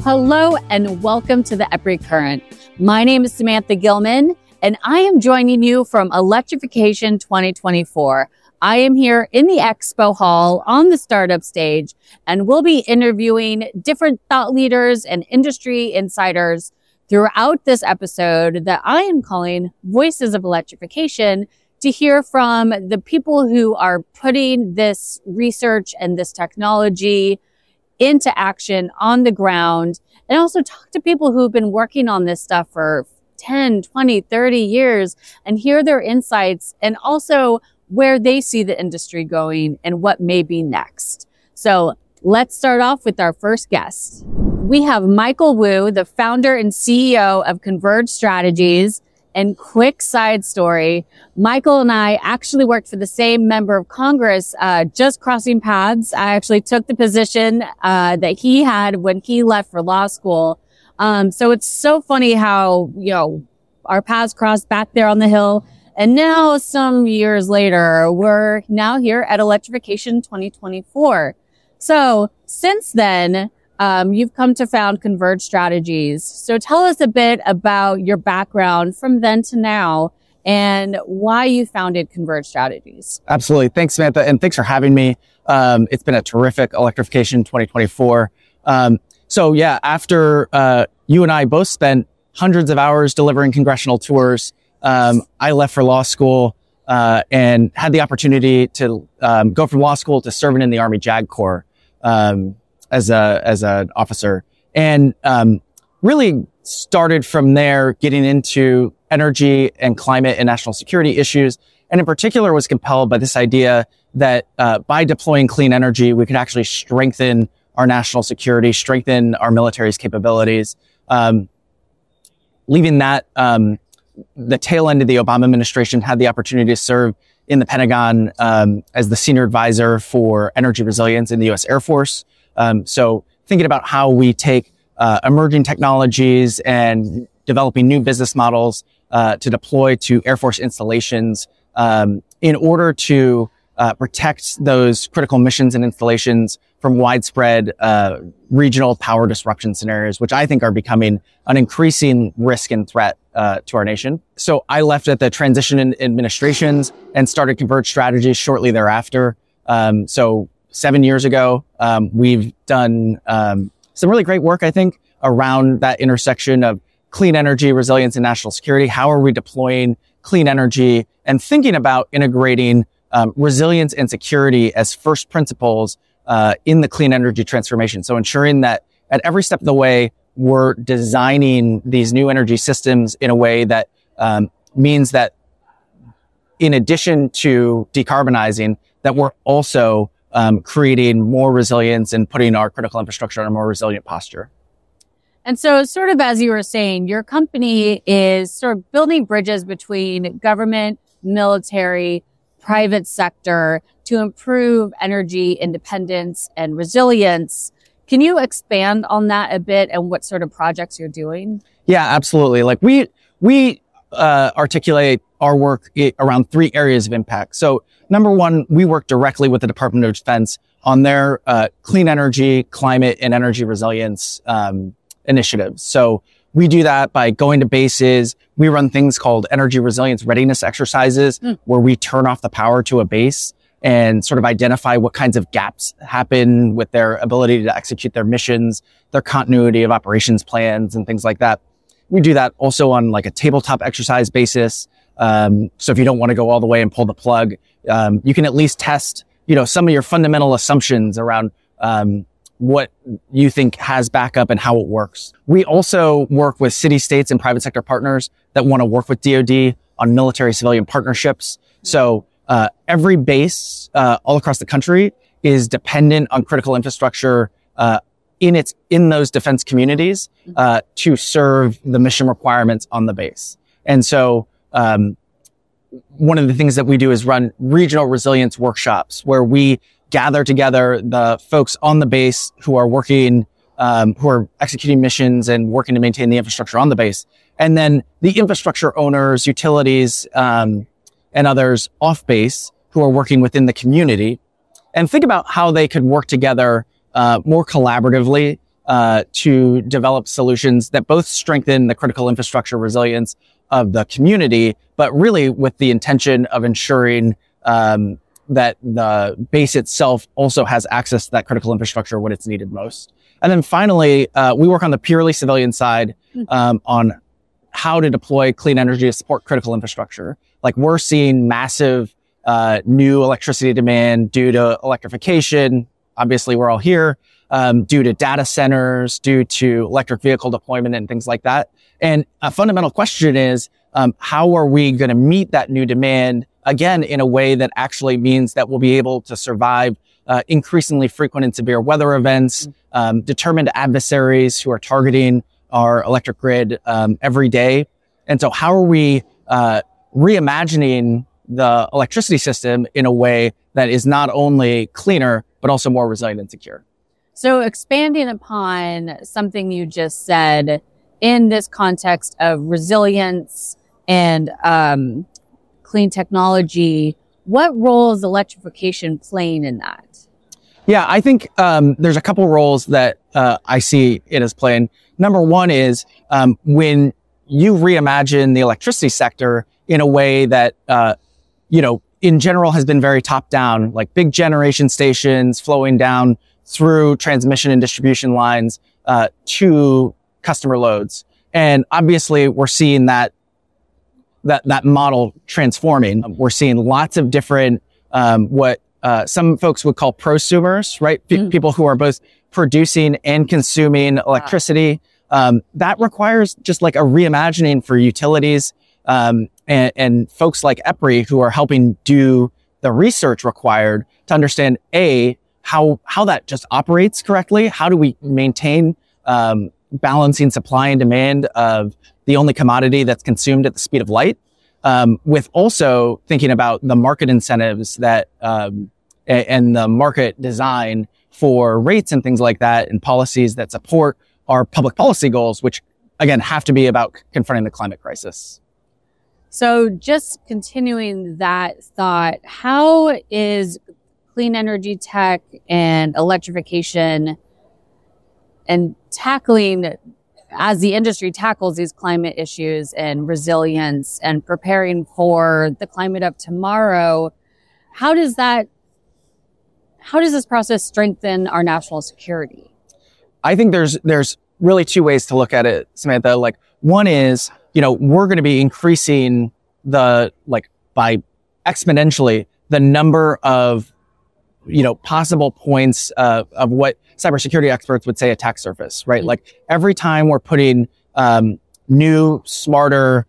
Hello and welcome to the EPRI Current. My name is Samantha Gilman and I am joining you from Electrification 2024. I am here in the Expo Hall on the startup stage and we'll be interviewing different thought leaders and industry insiders throughout this episode that I am calling Voices of Electrification, to hear from the people who are putting this research and this technology into action on the ground, and also talk to people who've been working on this stuff for 10, 20, 30 years and hear their insights and also where they see the industry going and what may be next. So let's start off with our first guest. We have Michael Wu, the founder and CEO of Converge Strategies. And quick side story, Michael and I actually worked for the same member of Congress, just crossing paths. I actually took the position that he had when he left for law school. So it's so funny how, our paths crossed back there on the Hill. And now, some years later, we're now here at Electrification 2024. So since then, you've come to found Converge Strategies. So tell us a bit about your background from then to now and why you founded Converge Strategies. Absolutely. Thanks, Samantha. And thanks for having me. It's been a terrific Electrification 2024. After you and I both spent hundreds of hours delivering congressional tours, I left for law school and had the opportunity to go from law school to serving in the Army JAG Corps. As an officer, and really started from there getting into energy and climate and national security issues, and in particular was compelled by this idea that by deploying clean energy we could actually strengthen our national security, strengthen our military's capabilities. Leaving that, the tail end of the Obama administration, had the opportunity to serve in the Pentagon as the senior advisor for energy resilience in the U.S. Air Force. So thinking about how we take emerging technologies and developing new business models to deploy to Air Force installations in order to protect those critical missions and installations from widespread regional power disruption scenarios, which I think are becoming an increasing risk and threat to our nation. So I left at the transition in administrations and started Converge Strategies shortly thereafter. 7 years ago, we've done some really great work, I think, around that intersection of clean energy, resilience, and national security. How are we deploying clean energy and thinking about integrating resilience and security as first principles in the clean energy transformation? So ensuring that at every step of the way, we're designing these new energy systems in a way that means that in addition to decarbonizing, that we're also creating more resilience and putting our critical infrastructure on a more resilient posture. And so sort of as you were saying, your company is sort of building bridges between government, military, private sector to improve energy independence and resilience. Can you expand on that a bit and what sort of projects you're doing? Yeah, absolutely. Like we articulate our work around three areas of impact. So number one, we work directly with the Department of Defense on their clean energy, climate, and energy resilience initiatives. So we do that by going to bases. We run things called energy resilience readiness exercises, where we turn off the power to a base and sort of identify what kinds of gaps happen with their ability to execute their missions, their continuity of operations plans, and things like that. We do that also on like a tabletop exercise basis. So if you don't want to go all the way and pull the plug, you can at least test, some of your fundamental assumptions around what you think has backup and how it works. We also work with city, states, and private sector partners that want to work with DoD on military-civilian partnerships. So every base all across the country is dependent on critical infrastructure in those defense communities to serve the mission requirements on the base. And so one of the things that we do is run regional resilience workshops where we gather together the folks on the base who are working, who are executing missions and working to maintain the infrastructure on the base. And then the infrastructure owners, utilities, and others off base who are working within the community, and think about how they could work together more collaboratively to develop solutions that both strengthen the critical infrastructure resilience of the community, but really with the intention of ensuring that the base itself also has access to that critical infrastructure when it's needed most. And then finally, we work on the purely civilian side on how to deploy clean energy to support critical infrastructure. Like we're seeing massive new electricity demand due to electrification. Obviously, we're all here. Due to data centers, due to electric vehicle deployment and things like that. And a fundamental question is, how are we going to meet that new demand, again, in a way that actually means that we'll be able to survive increasingly frequent and severe weather events, determined adversaries who are targeting our electric grid every day. And so how are we reimagining the electricity system in a way that is not only cleaner, but also more resilient and secure? So expanding upon something you just said in this context of resilience and clean technology, what role is electrification playing in that? Yeah, I think there's a couple roles that I see it as playing. Number one is when you reimagine the electricity sector in a way that, in general has been very top down, like big generation stations flowing down through transmission and distribution lines to customer loads. And obviously we're seeing that model transforming. We're seeing lots of different what some folks would call prosumers, right? People who are both producing and consuming electricity. That requires just like a reimagining for utilities and folks like EPRI who are helping do the research required to understand how that just operates correctly. How do we maintain balancing supply and demand of the only commodity that's consumed at the speed of light, with also thinking about the market incentives that and the market design for rates and things like that, and policies that support our public policy goals, which again have to be about confronting the climate crisis. So just continuing that thought, how is clean energy tech and electrification and tackling, as the industry tackles these climate issues and resilience and preparing for the climate of tomorrow, how does this process strengthen our national security? I think there's really two ways to look at it, Samantha. Like one is, we're going to be increasing by exponentially the number of possible points of what cybersecurity experts would say attack surface, right? Like every time we're putting new, smarter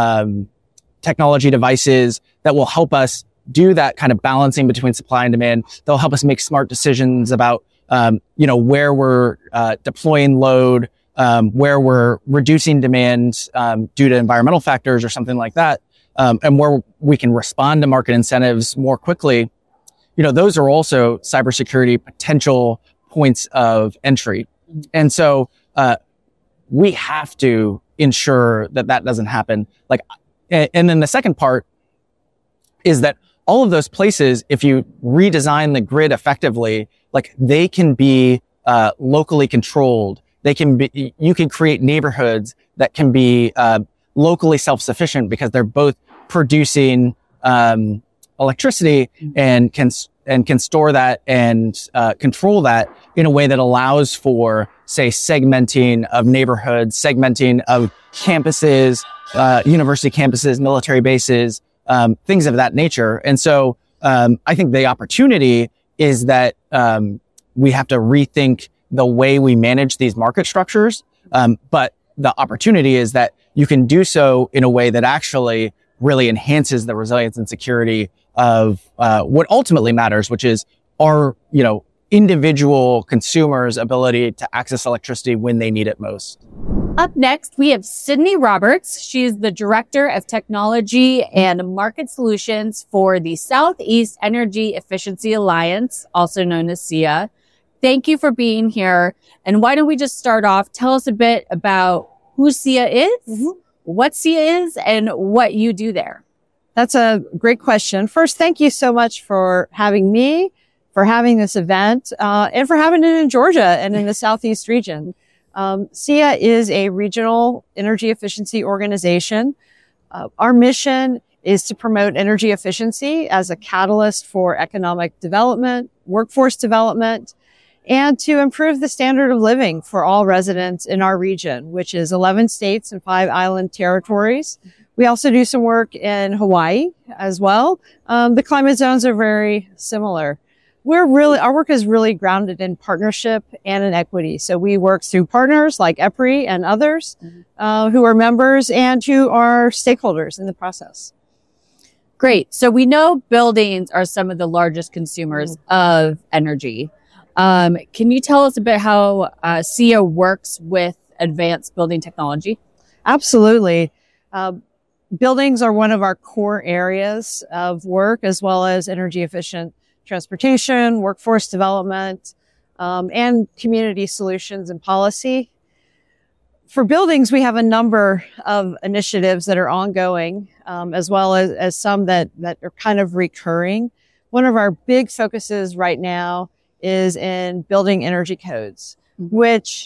technology devices that will help us do that kind of balancing between supply and demand, they'll help us make smart decisions about where we're deploying load, where we're reducing demand due to environmental factors or something like that, and where we can respond to market incentives more quickly. Those are also cybersecurity potential points of entry. And so, we have to ensure that doesn't happen. And then the second part is that all of those places, if you redesign the grid effectively, they can be, locally controlled. You can create neighborhoods that can be, locally self-sufficient because they're both producing, electricity and can store that and control that in a way that allows for, say, segmenting of neighborhoods, segmenting of campuses, university campuses, military bases, things of that nature. And so I think the opportunity is that we have to rethink the way we manage these market structures. But the opportunity is that you can do so in a way that actually really enhances the resilience and security of what ultimately matters, which is our, individual consumers' ability to access electricity when they need it most. Up next, we have Sydney Roberts. She is the Director of Technology and Market Solutions for the Southeast Energy Efficiency Alliance, also known as SEIA. Thank you for being here. And why don't we just start off, tell us a bit about who SEIA is, what SEIA is, and what you do there. That's a great question. First, thank you so much for having me, for having this event, and for having it in Georgia and in the Southeast region. SEIA is a regional energy efficiency organization. Our mission is to promote energy efficiency as a catalyst for economic development, workforce development, and to improve the standard of living for all residents in our region, which is 11 states and 5 island territories. We also do some work in Hawaii as well. The climate zones are very similar. Our work is really grounded in partnership and in equity. So we work through partners like EPRI and others, who are members and who are stakeholders in the process. Great. So we know buildings are some of the largest consumers of energy. Can you tell us a bit how SEIA works with advanced building technology? Absolutely. Buildings are one of our core areas of work, as well as energy efficient transportation, workforce development, and community solutions and policy. For buildings, we have a number of initiatives that are ongoing, as well as some that are kind of recurring. One of our big focuses right now is in building energy codes, which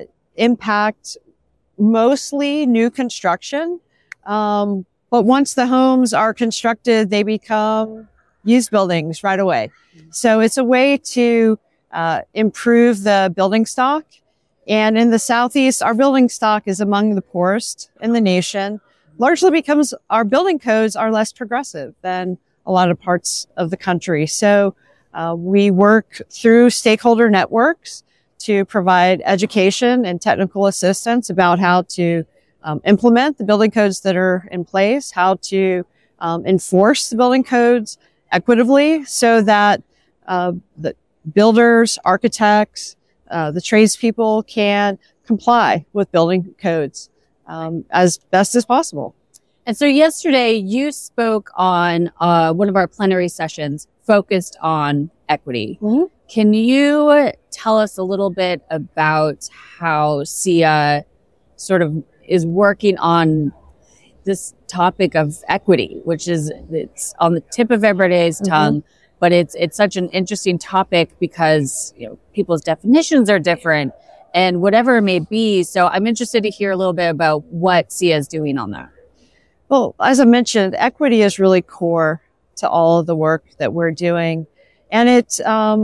impact mostly new construction. But once the homes are constructed, they become used buildings right away. So it's a way to improve the building stock. And in the Southeast, our building stock is among the poorest in the nation, largely because our building codes are less progressive than a lot of parts of the country. So we work through stakeholder networks to provide education and technical assistance about how to implement the building codes that are in place, how to enforce the building codes equitably so that the builders, architects, the tradespeople can comply with building codes as best as possible. And so yesterday you spoke on one of our plenary sessions focused on equity. Can you tell us a little bit about how SEIA sort of is working on this topic of equity, which it's on the tip of everybody's tongue, but it's such an interesting topic because, people's definitions are different and whatever it may be. So I'm interested to hear a little bit about what SEIA is doing on that. Well, as I mentioned, equity is really core to all of the work that we're doing. And it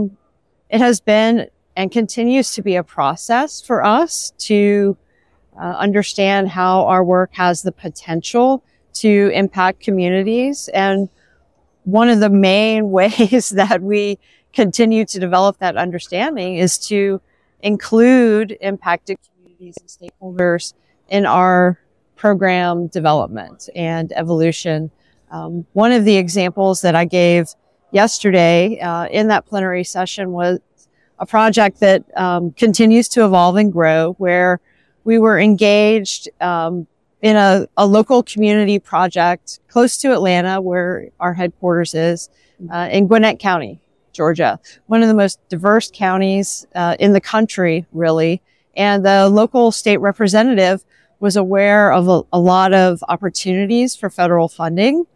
has been and continues to be a process for us to understand how our work has the potential to impact communities. And one of the main ways that we continue to develop that understanding is to include impacted communities and stakeholders in our program development and evolution. One of the examples that I gave yesterday in that plenary session was a project that continues to evolve and grow, where we were engaged in a local community project close to Atlanta, where our headquarters is, in Gwinnett County, Georgia, one of the most diverse counties in the country, really. And the local state representative was aware of a lot of opportunities for federal funding,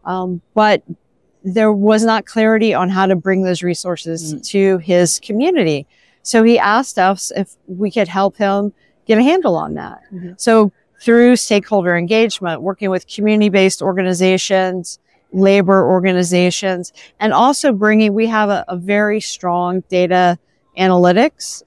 but there was not clarity on how to bring those resources to his community. So he asked us if we could help him get a handle on that. So through stakeholder engagement, working with community-based organizations, labor organizations, and also we have a very strong data analytics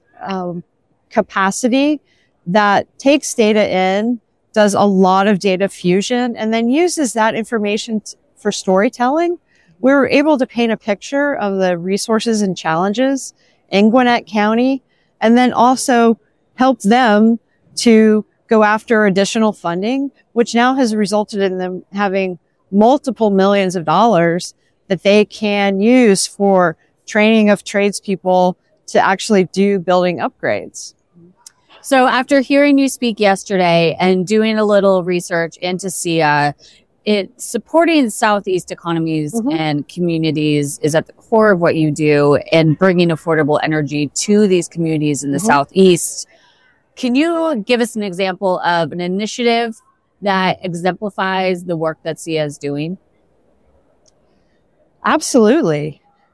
capacity that takes data in, does a lot of data fusion, and then uses that information for storytelling. We were able to paint a picture of the resources and challenges in Gwinnett County, and then also help them to go after additional funding, which now has resulted in them having multiple millions of dollars that they can use for training of tradespeople to actually do building upgrades. So after hearing you speak yesterday and doing a little research into SEIA, supporting Southeast economies and communities is at the core of what you do, and bringing affordable energy to these communities in the Southeast. Can you give us an example of an initiative that exemplifies the work that SEIA is doing? Absolutely.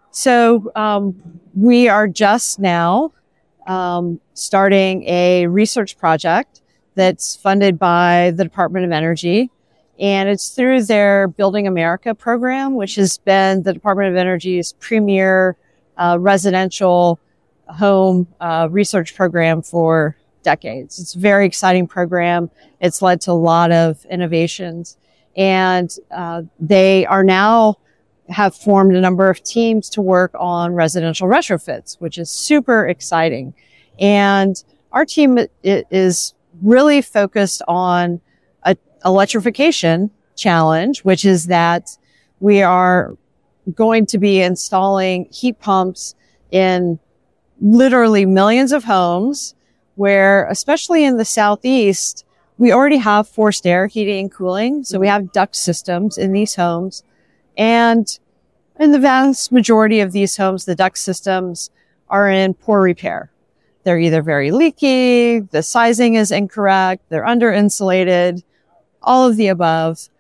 So we are just now starting a research project that's funded by the Department of Energy. And it's through their Building America program, which has been the Department of Energy's premier residential home research program for decades. It's a very exciting program. It's led to a lot of innovations. And they are now have formed a number of teams to work on residential retrofits, which is super exciting. And our team is really focused on electrification challenge, which is that we are going to be installing heat pumps in literally millions of homes where, especially in the Southeast, we already have forced air heating and cooling. So we have duct systems in these homes. And in the vast majority of these homes, the duct systems are in poor repair. They're either very leaky, the sizing is incorrect, they're under insulated, all of the above.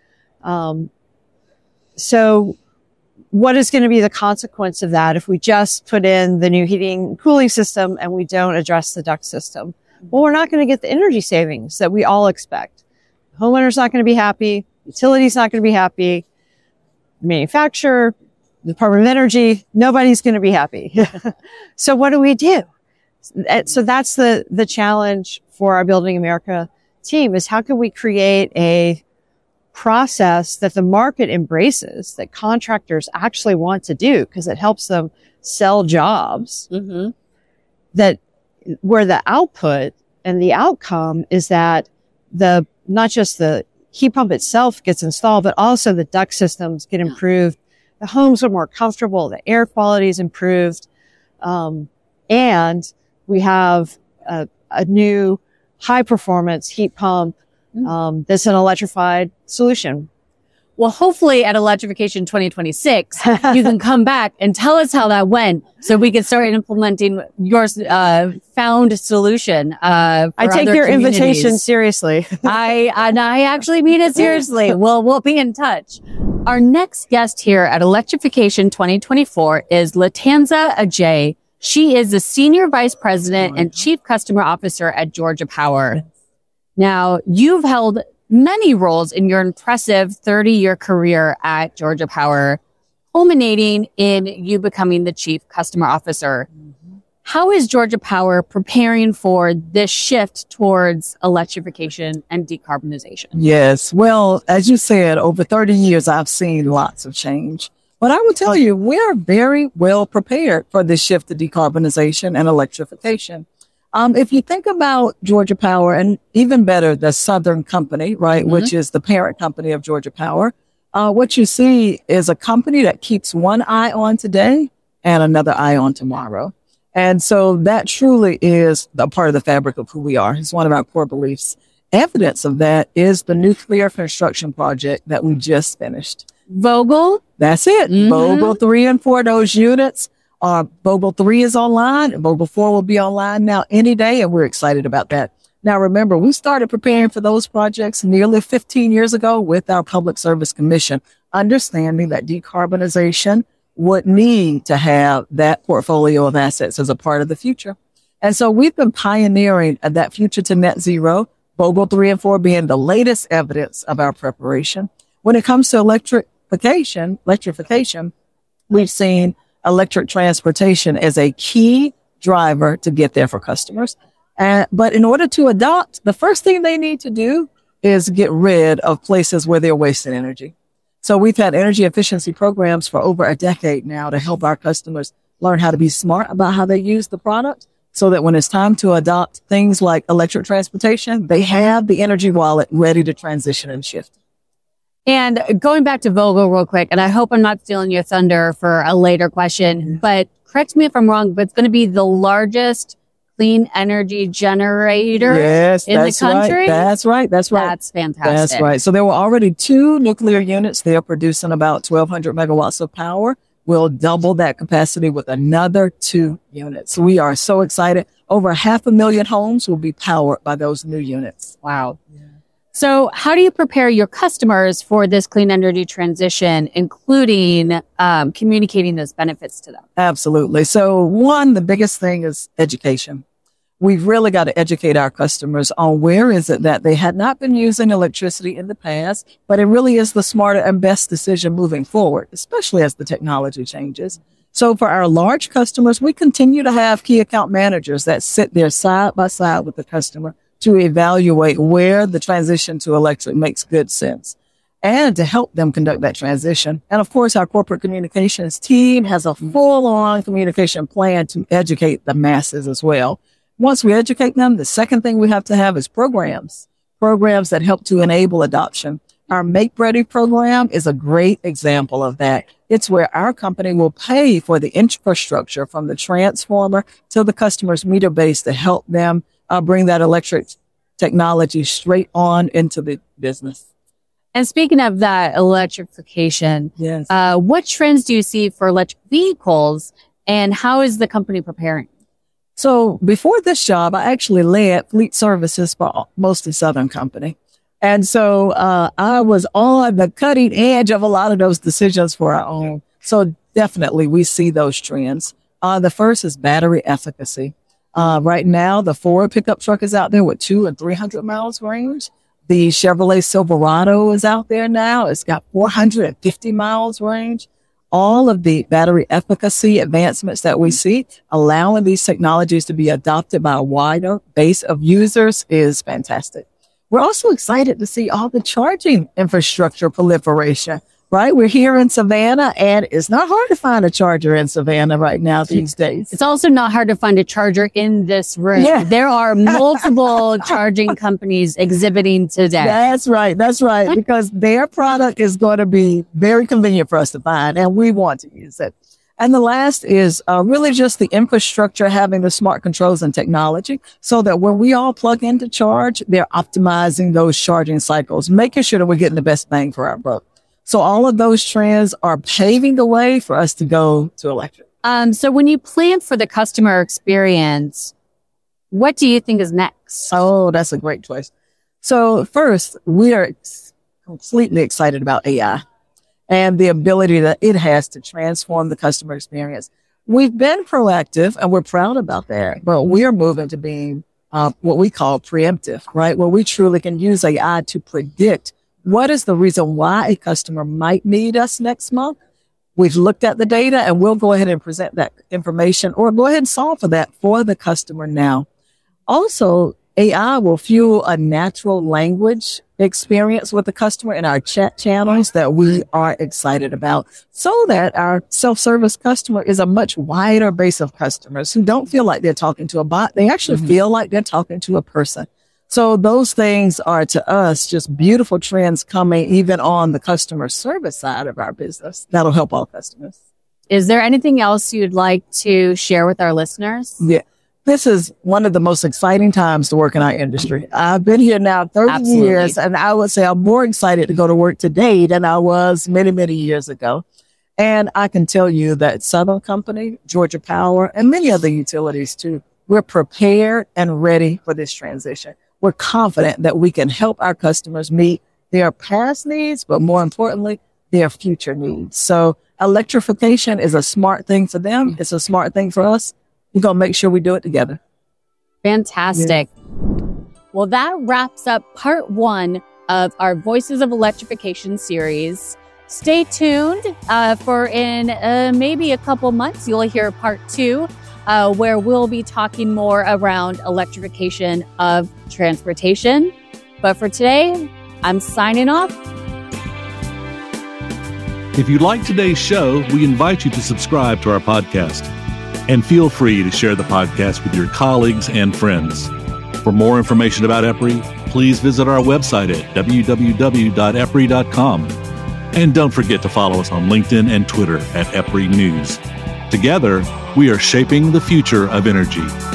So what is going to be the consequence of that if we just put in the new heating and cooling system and we don't address the duct system? Well, we're not going to get the energy savings that we all expect. Homeowner's not going to be happy. Utility's not going to be happy. The manufacturer, the Department of Energy, nobody's going to be happy. So what do we do? So that's the challenge for our Building America team, is how can we create a process that the market embraces, that contractors actually want to do because it helps them sell jobs, that where the output and the outcome is that not just the heat pump itself gets installed, but also the duct systems get improved. The homes are more comfortable. The air quality is improved. And we have a new high performance heat pump that's an electrified solution. Well, hopefully at Electrification 2026, you can come back and tell us how that went so we can start implementing your found solution. I take your invitation seriously. I actually mean it seriously. We'll be in touch. Our next guest here at Electrification 2024 is Latanza Ajay. She is the Senior Vice President and Chief Customer Officer at Georgia Power. Now, you've held many roles in your impressive 30-year career at Georgia Power, culminating in you becoming the Chief Customer Officer. How is Georgia Power preparing for this shift towards electrification and decarbonization? Yes. Well, as you said, over 30 years, I've seen lots of change. But I will tell you, we are very well prepared for this shift to decarbonization and electrification. If you think about Georgia Power, and even better, the Southern Company, right, which is the parent company of Georgia Power, what you see is a company that keeps one eye on today and another eye on tomorrow. And so that truly is a part of the fabric of who we are. It's one of our core beliefs. Evidence of that is the nuclear construction project that we just finished. Vogtle? That's it. Vogtle 3 and 4, those units. Vogtle 3 is online. Vogtle 4 will be online now any day, and we're excited about that. Now, remember, we started preparing for those projects nearly 15 years ago with our Public Service Commission, understanding that decarbonization would need to have that portfolio of assets as a part of the future. And so we've been pioneering that future to net zero, Vogtle 3 and 4 being the latest evidence of our preparation. When it comes to electrification, we've seen electric transportation as a key driver to get there for customers. But in order to adopt, the first thing they need to do is get rid of places where they're wasting energy. So we've had energy efficiency programs for over a decade now to help our customers learn how to be smart about how they use the product, so that when it's time to adopt things like electric transportation, they have the energy wallet ready to transition and shift. And going back to Vogtle real quick, and I hope I'm not stealing your thunder for a later question, but correct me if I'm wrong, but it's going to be the largest clean energy generator in the country? Right. That's right. That's fantastic. That's right. So there were already 2 nuclear units. They are producing about 1,200 megawatts of power. We'll double that capacity with another 2 units. We are so excited. Over 500,000 homes will be powered by those new units. Wow. Yeah. So how do you prepare your customers for this clean energy transition, including communicating those benefits to them? Absolutely. So one, the biggest thing is education. We've really got to educate our customers on where is it that they had not been using electricity in the past, but it really is the smarter and best decision moving forward, especially as the technology changes. So for our large customers, we continue to have key account managers that sit there side by side with the customer to evaluate where the transition to electric makes good sense and to help them conduct that transition. And of course, our corporate communications team has a full-on communication plan to educate the masses as well. Once we educate them, the second thing we have to have is programs that help to enable adoption. Our Make Ready program is a great example of that. It's where our company will pay for the infrastructure from the transformer to the customer's meter base to help them bring that electric technology straight on into the business. And speaking of that electrification, yes. What trends do you see for electric vehicles, and how is the company preparing? So before this job, I actually led fleet services for mostly Southern Company. And so I was on the cutting edge of a lot of those decisions for our own. So definitely we see those trends. The first is battery efficacy. Right now, the Ford pickup truck is out there with 200 and 300 miles range. The Chevrolet Silverado is out there now. It's got 450 miles range. All of the battery efficacy advancements that we see, allowing these technologies to be adopted by a wider base of users is fantastic. We're also excited to see all the charging infrastructure proliferation, right? We're here in Savannah, and it's not hard to find a charger in Savannah right now these days. It's also not hard to find a charger in this room. Yeah. There are multiple charging companies exhibiting today. That's right. Because their product is going to be very convenient for us to find, and we want to use it. And the last is really just the infrastructure having the smart controls and technology so that when we all plug in to charge, they're optimizing those charging cycles, making sure that we're getting the best bang for our buck. So all of those trends are paving the way for us to go to electric. So when you plan for the customer experience, what do you think is next? Oh, that's a great choice. So first, we are completely excited about AI and the ability that it has to transform the customer experience. We've been proactive and we're proud about that, but we are moving to being what we call preemptive, right? Where we truly can use AI to predict what is the reason why a customer might need us next month. We've looked at the data and we'll go ahead and present that information or go ahead and solve for that for the customer now. Also, AI will fuel a natural language experience with the customer in our chat channels that we are excited about so that our self-service customer is a much wider base of customers who don't feel like they're talking to a bot. They actually feel like they're talking to a person. So those things are to us just beautiful trends coming even on the customer service side of our business. That'll help all customers. Is there anything else you'd like to share with our listeners? Yeah. This is one of the most exciting times to work in our industry. I've been here now 30 Absolutely. years, and I would say I'm more excited to go to work today than I was many, many years ago. And I can tell you that Southern Company, Georgia Power, and many other utilities too, we're prepared and ready for this transition. We're confident that we can help our customers meet their past needs, but more importantly, their future needs. So electrification is a smart thing for them. It's a smart thing for us. We're going to make sure we do it together. Fantastic. Yeah. Well, that wraps up part 1 of our Voices of Electrification series. Stay tuned for in maybe a couple months. You'll hear part 2, where we'll be talking more around electrification of transportation. But for today, I'm signing off. If you like today's show, we invite you to subscribe to our podcast. And feel free to share the podcast with your colleagues and friends. For more information about EPRI, please visit our website at www.epri.com. And don't forget to follow us on LinkedIn and Twitter at EPRI News. Together, we are shaping the future of energy.